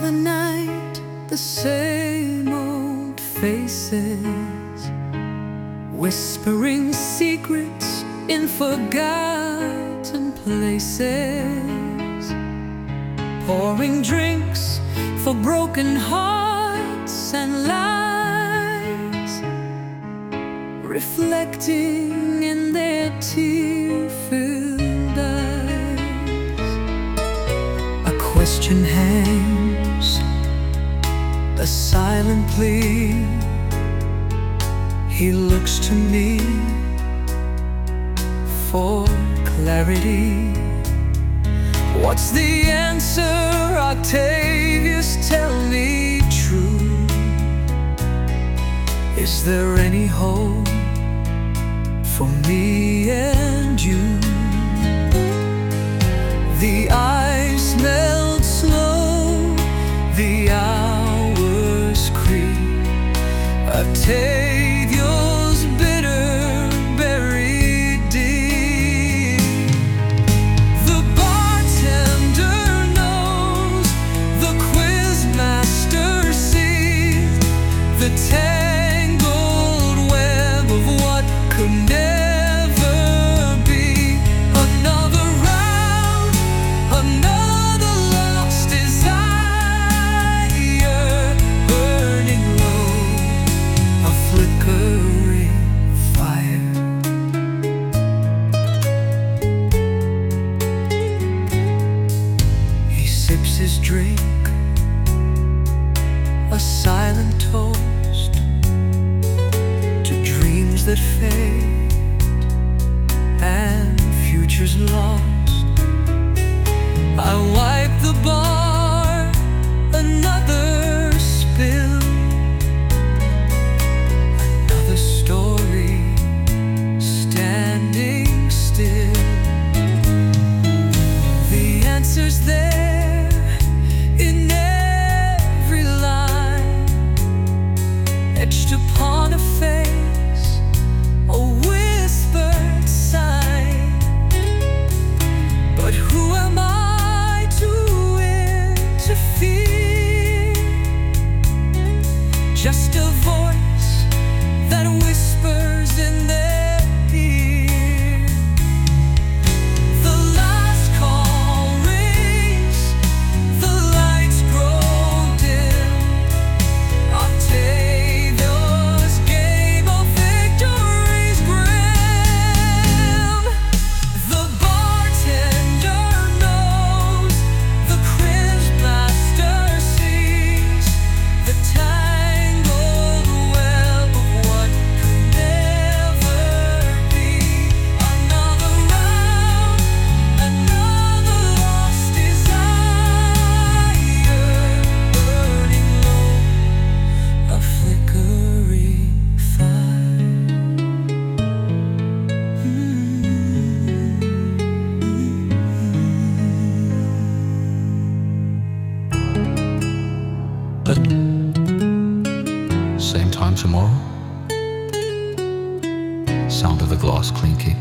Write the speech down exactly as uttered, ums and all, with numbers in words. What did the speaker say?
Another night, the same old faces, whispering secrets in forgotten places, pouring drinks for broken hearts and lies, reflecting in their tear-filled eyes. A question hangs, a silent plea. He looks to me for clarity. What's the answer, Octavius? Tell me true. Is there any hope for me and you? The ice melts slow, the hours creep. Octavius bitter, buried deep. The bartender knows, the quizmaster sees the tangled web of what could never be. Another round, another lost desire, burning low, a flickering fire. He sips his drink, a silent toast to dreams that fade and futures lost. I wipe the bar, another spill, another story standing still. The answer's there in every line, etched upon a face, a whispered sign. But who am I to interfere? Just a voice that whispers in their ear. The last call rings, the lights grow dim. Octavius' game of victory's grim. The bartender knows, the quizmaster sees the tangled web of what could never be. Another round, another lost desire, burning low, a flickering fire. But same time tomorrow. Sound of the glass clinking.